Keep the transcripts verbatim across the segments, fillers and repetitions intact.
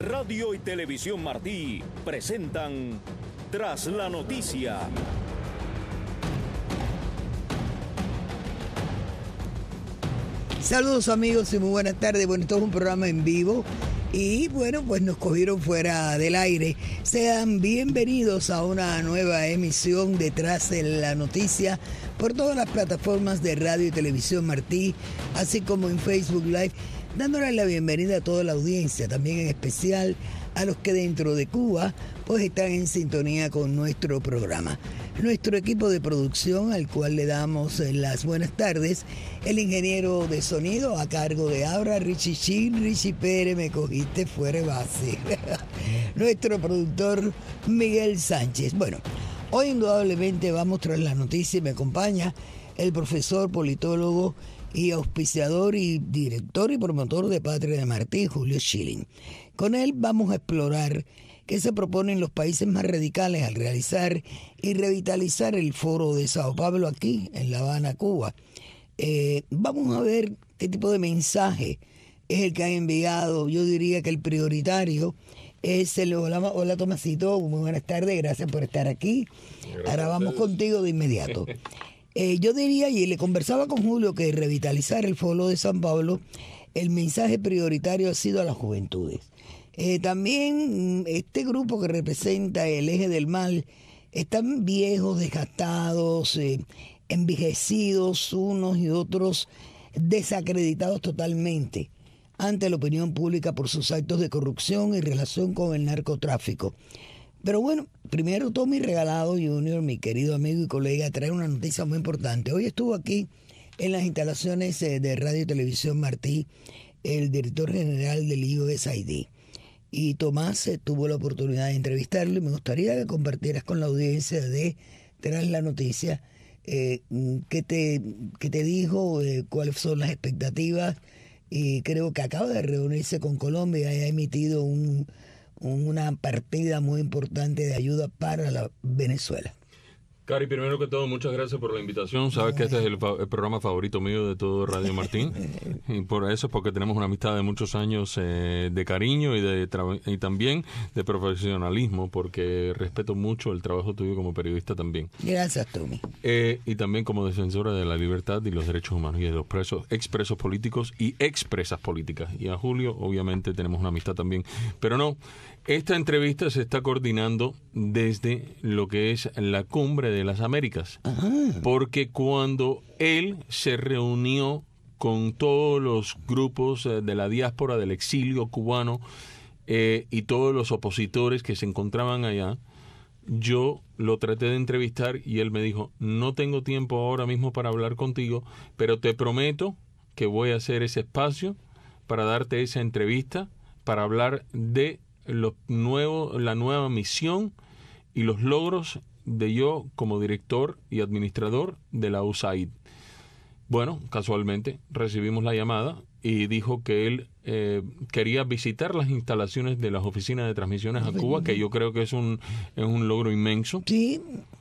Radio y Televisión Martí presentan Tras la Noticia. Saludos amigos y muy buenas tardes. Bueno, esto es un programa en vivo y bueno, pues nos cogieron fuera del aire. Sean bienvenidos a una nueva emisión de Tras la Noticia por todas las plataformas de Radio y Televisión Martí, así como en Facebook Live, dándole la bienvenida a toda la audiencia, también en especial a los que dentro de Cuba pues están en sintonía con nuestro programa. Nuestro equipo de producción, al cual le damos las buenas tardes, el ingeniero de sonido a cargo de Abra, Richie Chin, Richie Pérez, me cogiste fuera de base. Nuestro productor Miguel Sánchez. Bueno, hoy indudablemente vamos tras la noticia y me acompaña el profesor, politólogo y auspiciador y director y promotor de Patria de Martí, Julio Schilling. Con él vamos a explorar qué se proponen los países más radicales al realizar y revitalizar el foro de Sao Paulo aquí en La Habana, Cuba. Eh, vamos a ver qué tipo de mensaje es el que han enviado. Yo diría que el prioritario es el... Hola, hola Tomasito, muy buenas tardes, gracias por estar aquí. Gracias. Ahora vamos contigo de inmediato. Eh, yo diría, y le conversaba con Julio, que revitalizar el foro de San Pablo, el mensaje prioritario ha sido a las juventudes. Eh, también este grupo que representa el eje del mal están viejos, desgastados, eh, envejecidos, unos y otros desacreditados totalmente ante la opinión pública por sus actos de corrupción y relación con el narcotráfico. Pero bueno, primero Tommy Regalado Junior, mi querido amigo y colega, trae una noticia muy importante. Hoy estuvo aquí en las instalaciones de Radio y Televisión Martí el director general del U S A I D. Y Tomás eh, tuvo la oportunidad de entrevistarlo y me gustaría que compartieras con la audiencia de Tras la Noticia eh, qué te, qué te dijo, eh, cuáles son las expectativas, y creo que acaba de reunirse con Colombia y ha emitido un, una partida muy importante de ayuda para la Venezuela. Cari, primero que todo, muchas gracias por la invitación. Sabes que este es el, fa- el programa favorito mío de todo Radio Martín. Y por eso es porque tenemos una amistad de muchos años eh, de cariño y, de tra- y también de profesionalismo, porque respeto mucho el trabajo tuyo como periodista también. Gracias, Tommy. Eh, y también como defensora de la libertad y los derechos humanos y de los presos, expresos políticos y expresas políticas. Y a Julio, obviamente, tenemos una amistad también. Pero no, esta entrevista se está coordinando desde lo que es la Cumbre de las Américas. Ajá. Porque cuando él se reunió con todos los grupos de la diáspora del exilio cubano eh, y todos los opositores que se encontraban allá, yo lo traté de entrevistar y él me dijo, no tengo tiempo ahora mismo para hablar contigo, pero te prometo que voy a hacer ese espacio para darte esa entrevista, para hablar de los nuevos, la nueva misión y los logros de yo como director y administrador de la U S A I D. Bueno, casualmente recibimos la llamada y dijo que él eh, quería visitar las instalaciones de las oficinas de transmisiones a Cuba, que yo creo que es un, es un logro inmenso. Sí.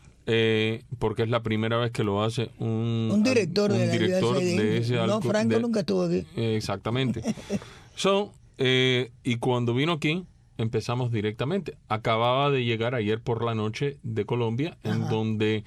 Eh, porque es la primera vez que lo hace un, un director, un de, director la de ese No, alco, Franco de, nunca estuvo aquí. Eh, exactamente. so, eh, y cuando vino aquí, empezamos directamente. Acababa de llegar ayer por la noche de Colombia, Ajá. en donde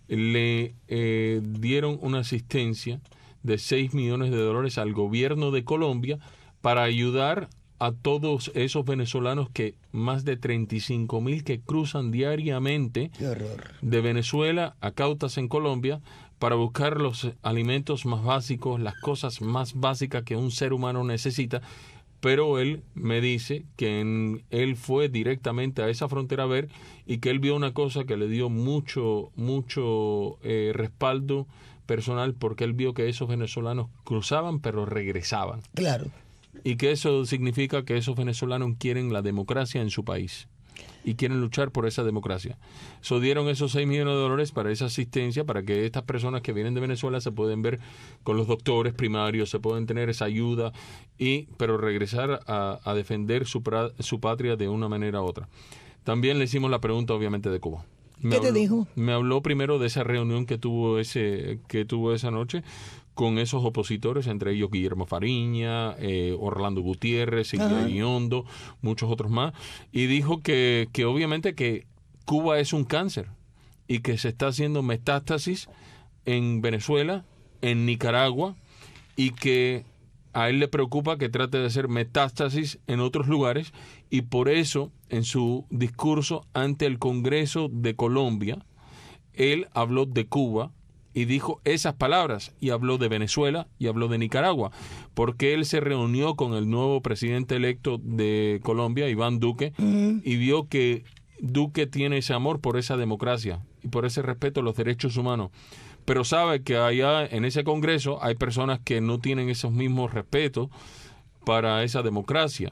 le eh, dieron una asistencia de seis millones de dólares al gobierno de Colombia para ayudar a todos esos venezolanos, que más de treinta y cinco mil que cruzan diariamente de Venezuela a Cautas en Colombia para buscar los alimentos más básicos, las cosas más básicas que un ser humano necesita. Pero él me dice que en, él fue directamente a esa frontera a ver y que él vio una cosa que le dio mucho, mucho eh, respaldo personal, porque él vio que esos venezolanos cruzaban pero regresaban. Claro. Y que eso significa que esos venezolanos quieren la democracia en su país y quieren luchar por esa democracia. So, dieron esos seis millones de dólares para esa asistencia, para que estas personas que vienen de Venezuela se pueden ver con los doctores primarios, se pueden tener esa ayuda, y pero regresar a, a defender su, pra, su patria de una manera u otra. También le hicimos la pregunta, obviamente, de Cuba. Me ¿Qué habló, te dijo? Me habló primero de esa reunión que tuvo ese que tuvo esa noche con esos opositores, entre ellos Guillermo Fariña, eh, Orlando Gutiérrez, Silvia Iondo, muchos otros más, y dijo que, que obviamente que Cuba es un cáncer y que se está haciendo metástasis en Venezuela, en Nicaragua, y que a él le preocupa que trate de hacer metástasis en otros lugares, y por eso en su discurso ante el Congreso de Colombia, él habló de Cuba y dijo esas palabras, y habló de Venezuela y habló de Nicaragua, porque él se reunió con el nuevo presidente electo de Colombia, Iván Duque, uh-huh. y vio que Duque tiene ese amor por esa democracia y por ese respeto a los derechos humanos, pero sabe que allá en ese Congreso hay personas que no tienen esos mismos respetos para esa democracia,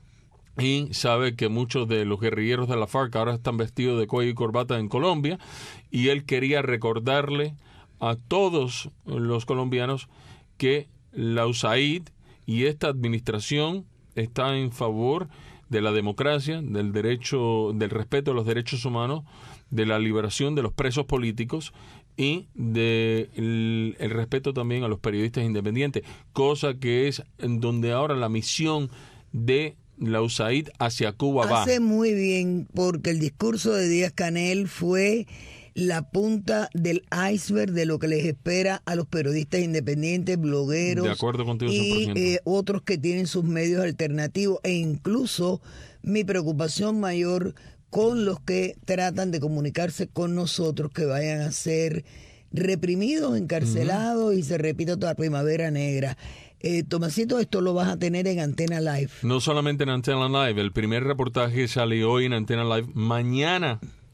y sabe que muchos de los guerrilleros de la FARC ahora están vestidos de cuello y corbata en Colombia, y él quería recordarle a todos los colombianos que la U S A I D y esta administración está en favor de la democracia, del derecho, del respeto a los derechos humanos, de la liberación de los presos políticos y de el, el respeto también a los periodistas independientes, cosa que es en donde ahora la misión de la U S A I D hacia Cuba va. Hace muy bien, porque el discurso de Díaz-Canel fue la punta del iceberg de lo que les espera a los periodistas independientes, blogueros de acuerdo contigo, y eh, otros que tienen sus medios alternativos, e incluso mi preocupación mayor con los que tratan de comunicarse con nosotros, que vayan a ser reprimidos, encarcelados, uh-huh. y se repita toda la primavera negra. Eh, Tomasito, esto lo vas a tener en Antena Live. No solamente en Antena Live, el primer reportaje sale hoy en Antena Live. Mañana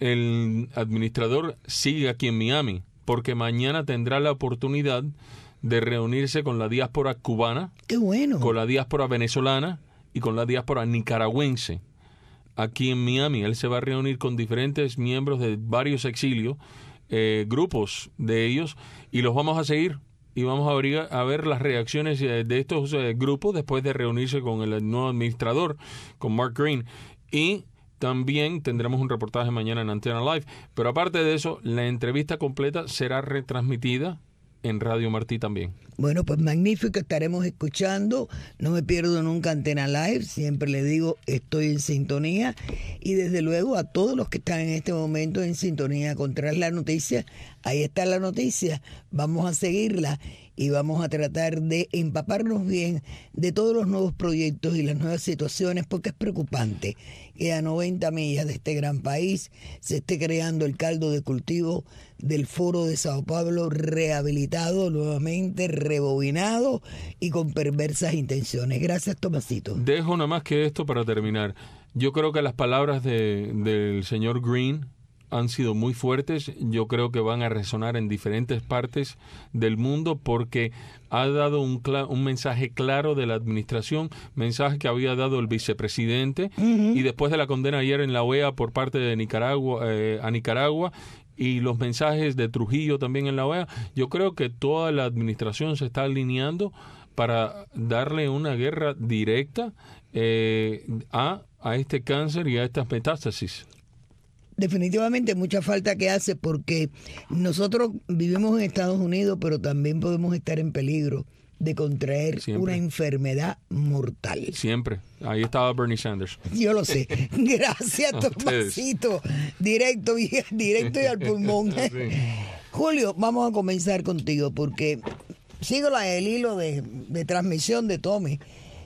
el administrador sigue aquí en Miami, porque mañana tendrá la oportunidad de reunirse con la diáspora cubana, ¡qué bueno!, con la diáspora venezolana y con la diáspora nicaragüense. Aquí en Miami, él se va a reunir con diferentes miembros de varios exilios, eh, grupos de ellos, y los vamos a seguir. Y vamos a ver, a ver las reacciones de estos eh, grupos después de reunirse con el nuevo administrador, con Mark Green. Y también tendremos un reportaje mañana en Antena Live. Pero aparte de eso, la entrevista completa será retransmitida en Radio Martí también. Bueno, pues magnífico, estaremos escuchando. No me pierdo nunca Antena Live, siempre le digo, estoy en sintonía. Y desde luego a todos los que están en este momento en sintonía con Tras la Noticia, ahí está la noticia, vamos a seguirla y vamos a tratar de empaparnos bien de todos los nuevos proyectos y las nuevas situaciones, porque es preocupante que a noventa millas de este gran país se esté creando el caldo de cultivo del Foro de Sao Paulo, rehabilitado nuevamente, rebobinado y con perversas intenciones. Gracias, Tomasito. Dejo nada más que esto para terminar. Yo creo que las palabras de, del señor Green han sido muy fuertes. Yo creo que van a resonar en diferentes partes del mundo, porque ha dado un, cl- un mensaje claro de la administración, mensaje que había dado el vicepresidente, uh-huh. y después de la condena ayer en la O E A por parte de Nicaragua eh, a Nicaragua, y los mensajes de Trujillo también en la O E A, yo creo que toda la administración se está alineando para darle una guerra directa eh, a, a este cáncer y a estas metástasis. Definitivamente mucha falta que hace, porque nosotros vivimos en Estados Unidos, pero también podemos estar en peligro de contraer Siempre. una enfermedad mortal. Siempre. Ahí estaba Bernie Sanders. Yo lo sé. Gracias, Tomasito. Directo, directo y al pulmón. Sí. Julio, vamos a comenzar contigo, porque sigo la, el hilo de, de transmisión de Tommy.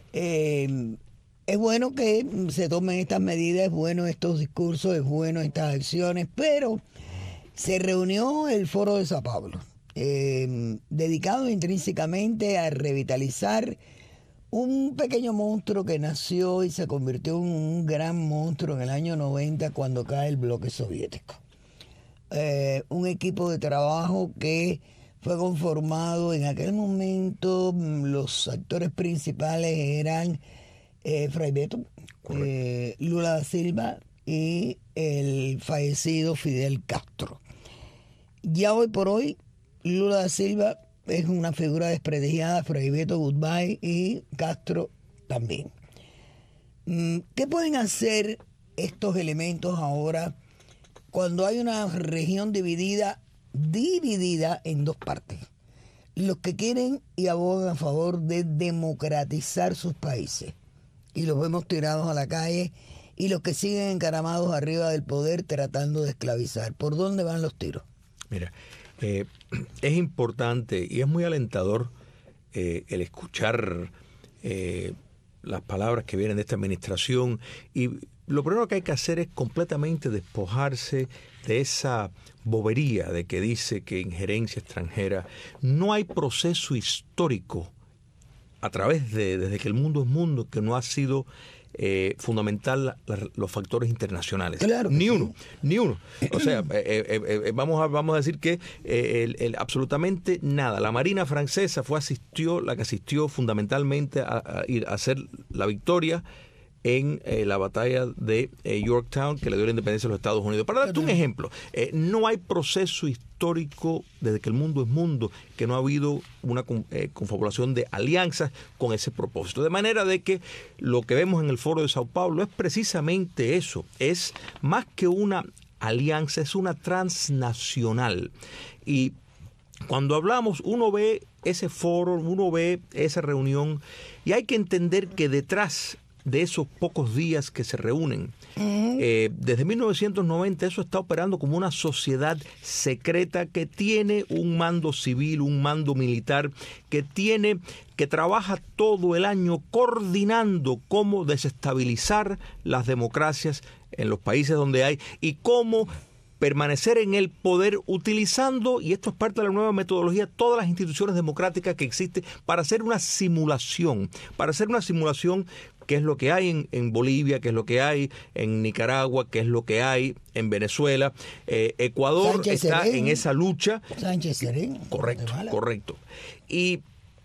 Eh, Es bueno que se tomen estas medidas, es bueno estos discursos, es bueno estas acciones, pero se reunió el Foro de Sao Paulo, eh, dedicado intrínsecamente a revitalizar un pequeño monstruo que nació y se convirtió en un gran monstruo en el año noventa, cuando cae el bloque soviético. Eh, un equipo de trabajo que fue conformado en aquel momento, los actores principales eran Eh, Fray Beto, eh, Lula da Silva y el fallecido Fidel Castro. Ya hoy por hoy, Lula da Silva es una figura desprestigiada, Fray Beto goodbye y Castro también. ¿Qué pueden hacer estos elementos ahora cuando hay una región dividida, dividida en dos partes? los que quieren y abogan a favor de democratizar sus países. Y los vemos tirados a la calle, y los que siguen encaramados arriba del poder tratando de esclavizar. ¿Por dónde van los tiros? Mira, eh, es importante y es muy alentador eh, el escuchar eh, las palabras que vienen de esta administración, y lo primero que hay que hacer es completamente despojarse de esa bobería de que dice que injerencia extranjera. No hay proceso histórico a través de, desde que el mundo es mundo, que no ha sido eh, fundamental la, la, los factores internacionales. Claro ni sí. uno, ni uno. O sea, eh, eh, eh, vamos, a, vamos a decir que eh, el, el, absolutamente nada. La Marina francesa fue asistió, la que asistió fundamentalmente a, a, a hacer la victoria en eh, la batalla de eh, Yorktown, que le dio la independencia a los Estados Unidos. Para darte un ejemplo, eh, no hay proceso histórico desde que el mundo es mundo que no ha habido una eh, confabulación de alianzas con ese propósito. De manera de que lo que vemos en el Foro de Sao Paulo es precisamente eso, es más que una alianza, es una transnacional. Y cuando hablamos, uno ve ese foro, uno ve esa reunión, y hay que entender que detrás de esos pocos días que se reúnen, uh-huh. eh, desde mil novecientos noventa eso está operando como una sociedad secreta que tiene un mando civil, un mando militar, que tiene, que trabaja todo el año coordinando cómo desestabilizar las democracias en los países donde hay y cómo permanecer en el poder utilizando, y esto es parte de la nueva metodología, todas las instituciones democráticas que existen para hacer una simulación, para hacer una simulación qué es lo que hay en, en Bolivia, qué es lo que hay en Nicaragua, qué es lo que hay en Venezuela. Eh, Ecuador Sánchez está Serén. En esa lucha. Sánchez Serén. Correcto, correcto. Y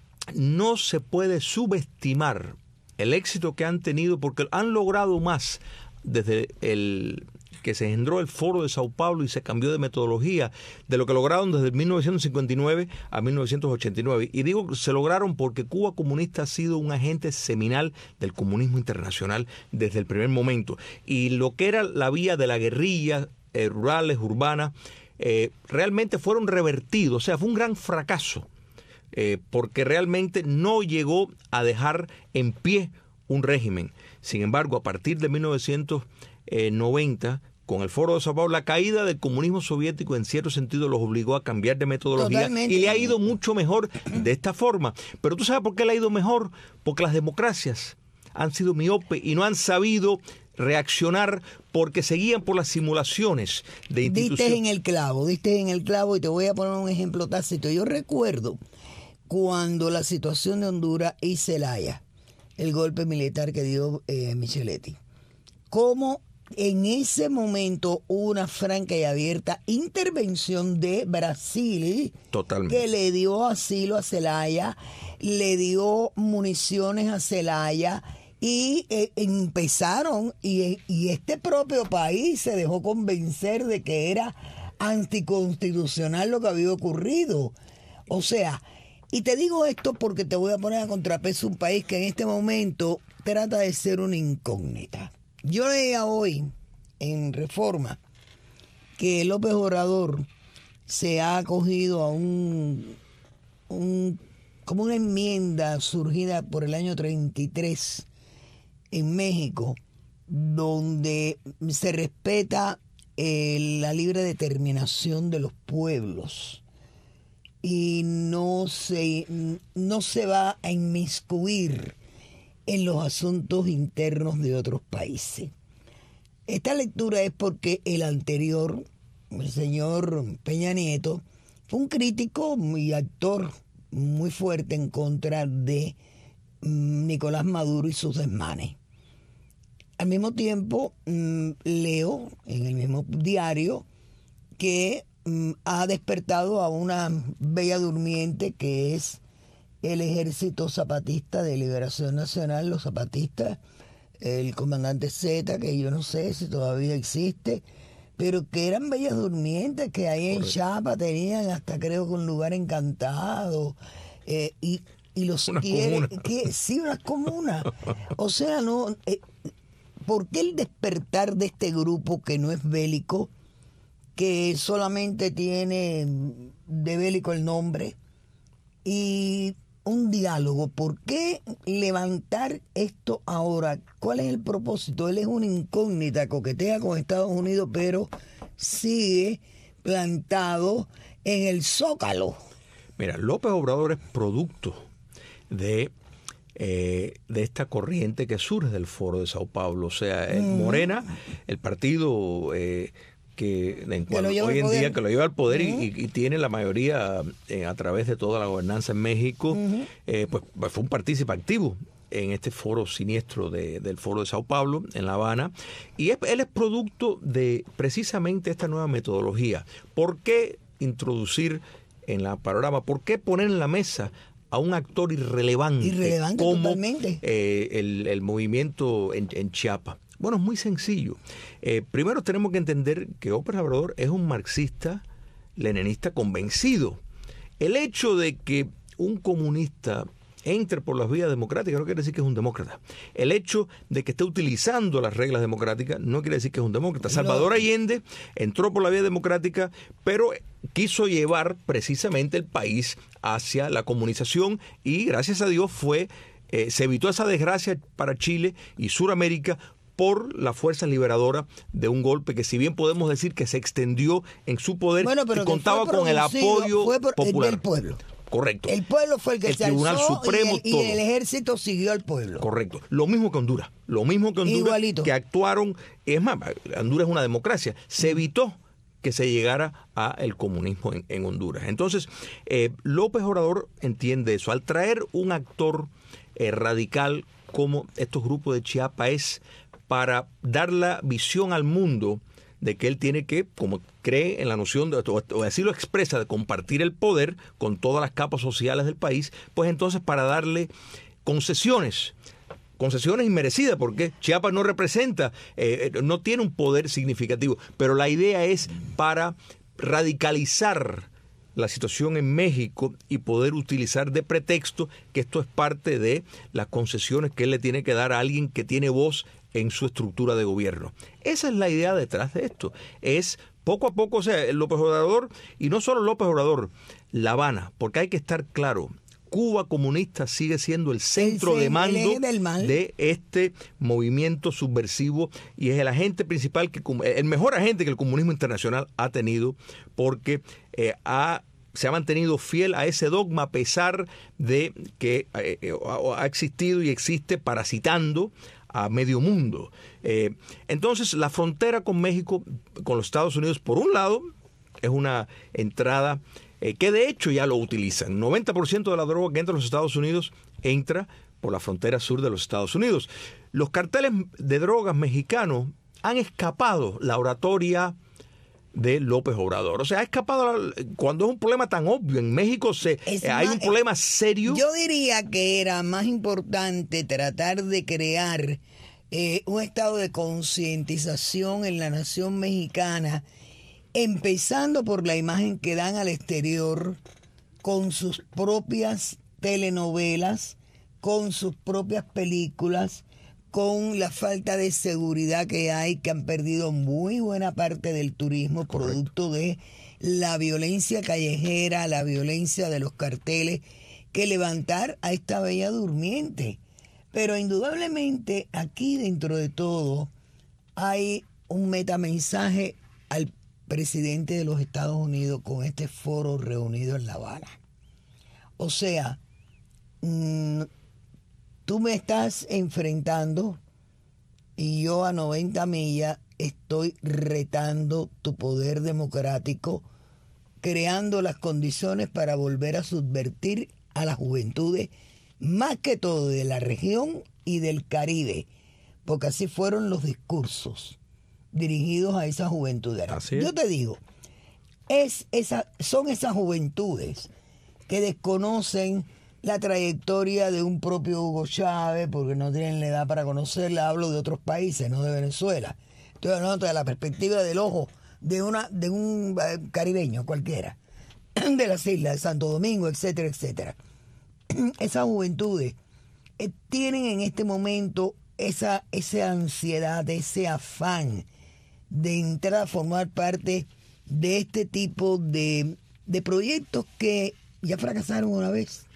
no se puede subestimar el éxito que han tenido, porque han logrado más desde el que se engendró el Foro de Sao Paulo y se cambió de metodología, de lo que lograron desde mil novecientos cincuenta y nueve a mil novecientos ochenta y nueve. Y digo que se lograron porque Cuba comunista ha sido un agente seminal del comunismo internacional desde el primer momento. Y lo que era la vía de la guerrilla, eh, rurales, urbanas, eh, realmente fueron revertidos. O sea, fue un gran fracaso, eh, porque realmente no llegó a dejar en pie un régimen. Sin embargo, a partir de mil novecientos noventa, con el Foro de Sao Paulo, la caída del comunismo soviético en cierto sentido los obligó a cambiar de metodología. Totalmente. Y le ha ido mucho mejor de esta forma. Pero ¿tú sabes por qué le ha ido mejor? Porque las democracias han sido miopes y no han sabido reaccionar porque seguían por las simulaciones de instituciones. Diste en el clavo, diste en el clavo, y te voy a poner un ejemplo tácito. Yo recuerdo cuando la situación de Honduras y Zelaya, el golpe militar que dio eh, Micheletti, cómo en ese momento hubo una franca y abierta intervención de Brasil. Totalmente. Que le dio asilo a Zelaya, le dio municiones a Zelaya, y eh, empezaron, y, y este propio país se dejó convencer de que era anticonstitucional lo que había ocurrido. O sea, y te digo esto porque te voy a poner a contrapeso un país que en este momento trata de ser una incógnita. Yo leía hoy en Reforma que López Obrador se ha acogido a un, un como una enmienda surgida por el año treinta y tres en México, donde se respeta eh, la libre determinación de los pueblos y no se, no se va a inmiscuir en los asuntos internos de otros países. Esta lectura es porque el anterior, el señor Peña Nieto, fue un crítico y actor muy fuerte en contra de mm, Nicolás Maduro y sus desmanes. Al mismo tiempo, mm, leo en el mismo diario que mm, ha despertado a una bella durmiente que es el Ejército Zapatista de Liberación Nacional, los zapatistas, el comandante Z, que yo no sé si todavía existe, pero que eran bellas durmientes, que ahí en Chiapas tenían hasta creo que un lugar encantado, eh, y, y los quieren, que sí, unas comunas. O sea, no, eh, ¿por qué el despertar de este grupo que no es bélico, que solamente tiene de bélico el nombre? y un diálogo. ¿Por qué levantar esto ahora? ¿Cuál es el propósito? Él es una incógnita, coquetea con Estados Unidos, pero sigue plantado en el Zócalo. Mira, López Obrador es producto de, eh, de esta corriente que surge del Foro de Sao Paulo. O sea, el mm. Morena, el partido eh, que, en cual, que hoy en día que lo lleva al poder uh-huh. y, y tiene la mayoría eh, a través de toda la gobernanza en México, uh-huh. eh, pues, pues fue un partícipe activo en este foro siniestro de, del Foro de Sao Paulo, en La Habana, y es, él es producto de precisamente esta nueva metodología. ¿Por qué introducir en la panorama, por qué poner en la mesa a un actor irrelevante, irrelevante como totalmente. Eh, el, el movimiento en, en Chiapas? Bueno, es muy sencillo. Eh, primero tenemos que entender que López Obrador es un marxista leninista convencido. El hecho de que un comunista entre por las vías democráticas no quiere decir que es un demócrata. El hecho de que esté utilizando las reglas democráticas no quiere decir que es un demócrata. Salvador Allende entró por la vía democrática, pero quiso llevar precisamente el país hacia la comunización y gracias a Dios fue eh, se evitó esa desgracia para Chile y Suramérica por la fuerza liberadora de un golpe que, si bien podemos decir que se extendió en su poder, bueno, pero y contaba con el apoyo fue por, popular. El del pueblo. Correcto. El pueblo fue el que el se Tribunal alzó Supremo, y, el, y el ejército siguió al pueblo. Correcto. Lo mismo que Honduras. Lo mismo que Honduras. Igualito. Que actuaron. Es más, Honduras es una democracia. Se evitó que se llegara a el comunismo en, en Honduras. Entonces, eh, López Obrador entiende eso. Al traer un actor eh, radical como estos grupos de Chiapas es para dar la visión al mundo de que él tiene que, como cree en la noción, de, o así lo expresa, de compartir el poder con todas las capas sociales del país, pues entonces para darle concesiones, concesiones inmerecidas, porque Chiapas no representa, eh, no tiene un poder significativo, pero la idea es para radicalizar la situación en México y poder utilizar de pretexto que esto es parte de las concesiones que él le tiene que dar a alguien que tiene voz en su estructura de gobierno. Esa es la idea detrás de esto. Es poco a poco, o sea, el López Obrador, y no solo López Obrador, La Habana, porque hay que estar claro, Cuba comunista sigue siendo el centro el, de mando de este movimiento subversivo y es el agente principal, que el mejor agente que el comunismo internacional ha tenido, porque eh, ha se ha mantenido fiel a ese dogma a pesar de que eh, ha existido y existe parasitando a medio mundo. Eh, entonces, la frontera con México, con los Estados Unidos, por un lado, es una entrada eh, que de hecho ya lo utilizan. noventa por ciento de la droga que entra a los Estados Unidos entra por la frontera sur de los Estados Unidos. Los carteles de drogas mexicanos han escapado la oratoria de López Obrador. O sea, ha escapado la, cuando es un problema tan obvio. En México se, eh, hay un problema serio. Yo diría que era más importante tratar de crear eh, un estado de concientización en la nación mexicana, empezando por la imagen que dan al exterior con sus propias telenovelas, con sus propias películas, con la falta de seguridad que hay, que han perdido muy buena parte del turismo. Correcto. Producto de la violencia callejera, la violencia de los carteles, que levantar a esta bella durmiente. Pero indudablemente aquí dentro de todo hay un metamensaje al presidente de los Estados Unidos con este foro reunido en La Habana. O sea, mmm, tú me estás enfrentando y yo a noventa millas estoy retando tu poder democrático, creando las condiciones para volver a subvertir a las juventudes, más que todo de la región y del Caribe, porque así fueron los discursos dirigidos a esas juventudes. Yo te digo, es esa, son esas juventudes que desconocen la trayectoria de un propio Hugo Chávez, porque no tienen la edad para conocerla. Hablo de otros países, no de Venezuela. Estoy hablando de la perspectiva del ojo de una de un caribeño cualquiera, de las islas de Santo Domingo, etcétera, etcétera. Esas juventudes eh, tienen en este momento esa, esa ansiedad, ese afán de entrar a formar parte de este tipo de, de proyectos que ya fracasaron una vez.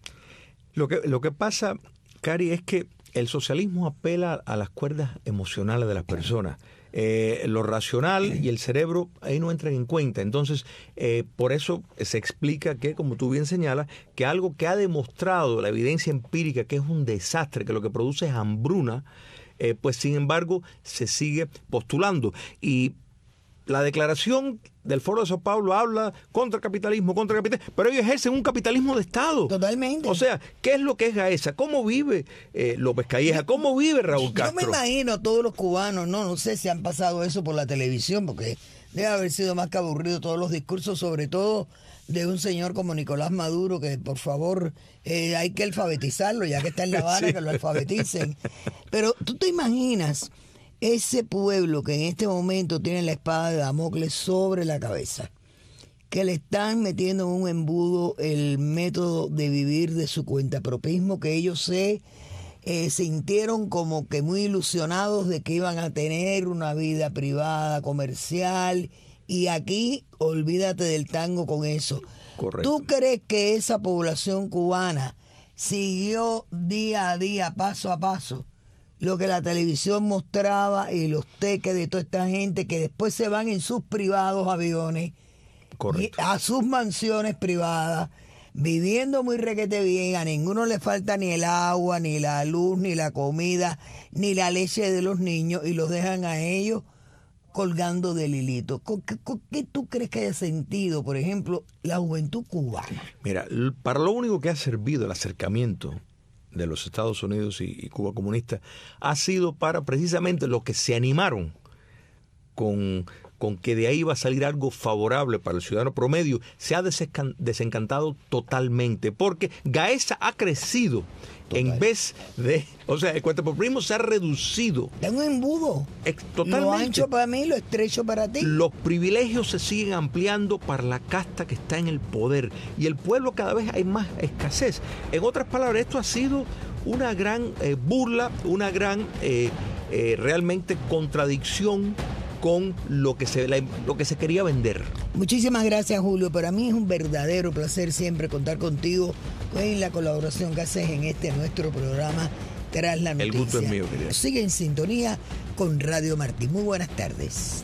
Lo que, lo que pasa, Cari, es que el socialismo apela a las cuerdas emocionales de las personas. Eh, lo racional y el cerebro ahí no entran en cuenta. Entonces, eh, por eso se explica que, como tú bien señalas, que algo que ha demostrado la evidencia empírica que es un desastre, que lo que produce es hambruna, eh, pues sin embargo se sigue postulando. Y la declaración del Foro de Sao Paulo habla contra el capitalismo, contra el capitalismo, pero ellos ejercen un capitalismo de Estado. Totalmente. O sea, ¿qué es lo que es Gaesa? ¿Cómo vive eh, López Calleja? ¿Cómo vive Raúl Castro? Yo me imagino a todos los cubanos, no, no sé si han pasado eso por la televisión, porque debe haber sido más que aburrido todos los discursos, sobre todo de un señor como Nicolás Maduro, que por favor eh, hay que alfabetizarlo, ya que está en La Habana, sí. Que lo alfabeticen. Pero tú te imaginas ese pueblo que en este momento tiene la espada de Damocles sobre la cabeza, que le están metiendo en un embudo el método de vivir de su cuentapropismo, que ellos se eh, sintieron como que muy ilusionados de que iban a tener una vida privada, comercial, y aquí olvídate del tango con eso. Correcto. ¿Tú crees que esa población cubana siguió día a día, paso a paso, lo que la televisión mostraba y los teques de toda esta gente que después se van en sus privados aviones, correcto, a sus mansiones privadas, viviendo muy requete bien, a ninguno le falta ni el agua, ni la luz, ni la comida, ni la leche de los niños, y los dejan a ellos colgando del hilito? ¿Qué, qué tú crees que haya sentido, por ejemplo, la juventud cubana? Mira, para lo único que ha servido el acercamiento de los Estados Unidos y, y Cuba comunista ha sido para precisamente los que se animaron con, con que de ahí va a salir algo favorable para el ciudadano promedio, se ha desencantado totalmente, porque Gaesa ha crecido. Total. En vez de, o sea, el cuentapropismo se ha reducido. De un embudo. Ex, totalmente. Lo ancho para mí, lo estrecho para ti. Los privilegios se siguen ampliando para la casta que está en el poder. Y el pueblo cada vez hay más escasez. En otras palabras, esto ha sido una gran eh, burla, una gran eh, eh, realmente contradicción con lo que se la, lo que se quería vender. Muchísimas gracias, Julio. Para mí es un verdadero placer siempre contar contigo en la colaboración que haces en este nuestro programa Tras la Noticia. El gusto es mío, querida. Sigue en sintonía con Radio Martí. Muy buenas tardes.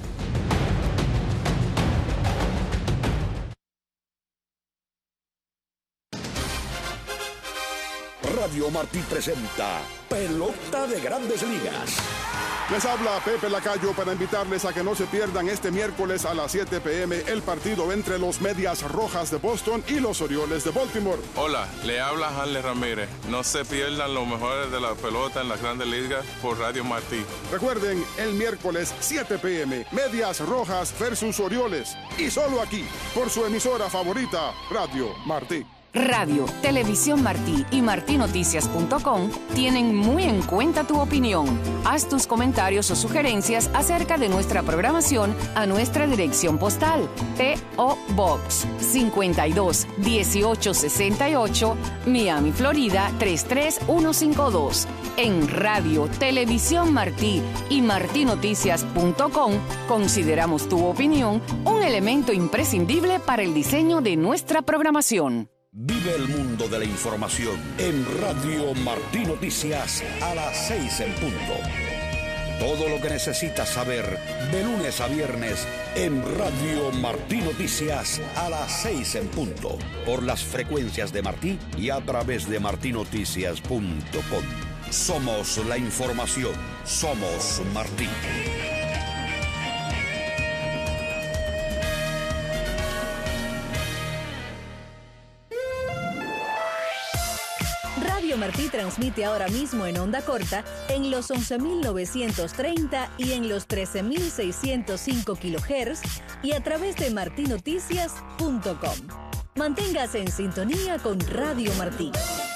Radio Martí presenta Pelota de Grandes Ligas. Les habla Pepe Lacayo para invitarles a que no se pierdan este miércoles a las siete p m el partido entre los Medias Rojas de Boston y los Orioles de Baltimore. Hola, le habla Hanley Ramírez. No se pierdan los mejores de la pelota en las Grandes Ligas por Radio Martí. Recuerden, el miércoles siete p m Medias Rojas versus Orioles. Y solo aquí, por su emisora favorita, Radio Martí. Radio, Televisión Martí y martí noticias punto com tienen muy en cuenta tu opinión. Haz tus comentarios o sugerencias acerca de nuestra programación a nuestra dirección postal: P O Box cincuenta y dos dieciocho sesenta y ocho, Miami, Florida tres tres uno cinco dos. En Radio, Televisión Martí y martí noticias punto com consideramos tu opinión un elemento imprescindible para el diseño de nuestra programación. Vive el mundo de la información en Radio Martí Noticias a las seis en punto. Todo lo que necesitas saber de lunes a viernes en Radio Martí Noticias a las seis en punto. Por las frecuencias de Martí y a través de martí noticias punto com. Somos la información. Somos Martí. Radio Martí transmite ahora mismo en onda corta en los once mil novecientos treinta y en los trece mil seiscientos cinco kilohertz y a través de martí noticias punto com. Manténgase en sintonía con Radio Martí.